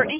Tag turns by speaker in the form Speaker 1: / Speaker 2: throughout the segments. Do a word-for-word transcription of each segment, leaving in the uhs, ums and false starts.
Speaker 1: Courtney.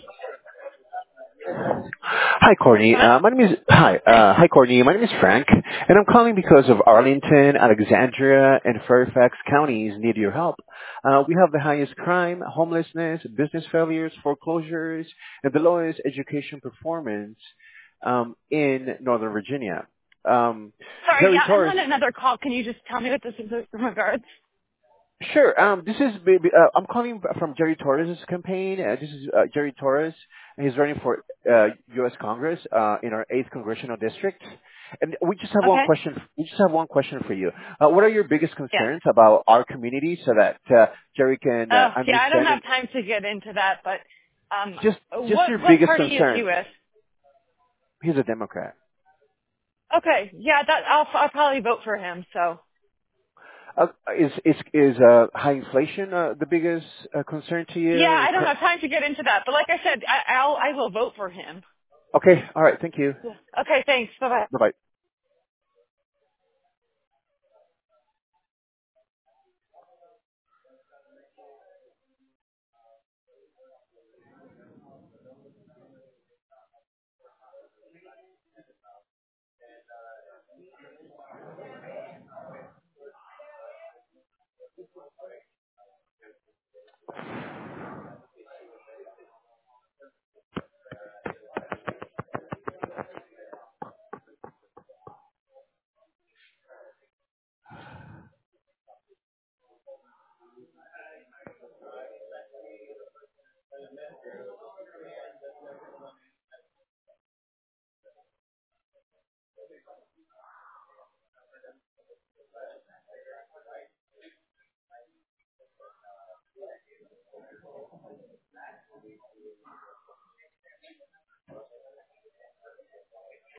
Speaker 2: Hi, Courtney.
Speaker 1: Hello?
Speaker 2: Uh, my name is hi. Uh, hi, Courtney. My name is Frank, and I'm calling because of Arlington, Alexandria, and Fairfax counties need your help. Uh, we have the highest crime, homelessness, business failures, foreclosures, and the lowest education performance um, in Northern Virginia. Um,
Speaker 1: Sorry,
Speaker 2: Jerry
Speaker 1: yeah, I'm
Speaker 2: Torres.
Speaker 1: on another call. Can you just tell me what this is in regards?
Speaker 2: Sure. Um, this is baby- uh, I'm calling from Jerry Torres' campaign. Uh, this is uh, Jerry Torres, and he's running for uh, U S Congress uh, in our eighth congressional district. And we just have one
Speaker 1: Okay.
Speaker 2: question. We just have one question for you. Uh, what are your biggest
Speaker 1: Yeah.
Speaker 2: concerns about our community, so that uh, Jerry can uh,
Speaker 1: Oh, yeah, I don't
Speaker 2: understand
Speaker 1: have
Speaker 2: and
Speaker 1: time to get into that, but um,
Speaker 2: just just
Speaker 1: what
Speaker 2: your
Speaker 1: what
Speaker 2: biggest
Speaker 1: party is he
Speaker 2: concern?
Speaker 1: with?
Speaker 2: He's a Democrat.
Speaker 1: Okay, yeah, that I'll I'll probably vote for him. So
Speaker 2: Uh, is is is uh, high inflation uh, the biggest uh, concern to
Speaker 1: yeah,
Speaker 2: you?
Speaker 1: I don't have time to get into that, but like I said, I, I'll I will vote for him.
Speaker 2: Okay. All right. Thank you.
Speaker 1: Yeah. Okay, thanks. Bye bye.
Speaker 2: Bye bye.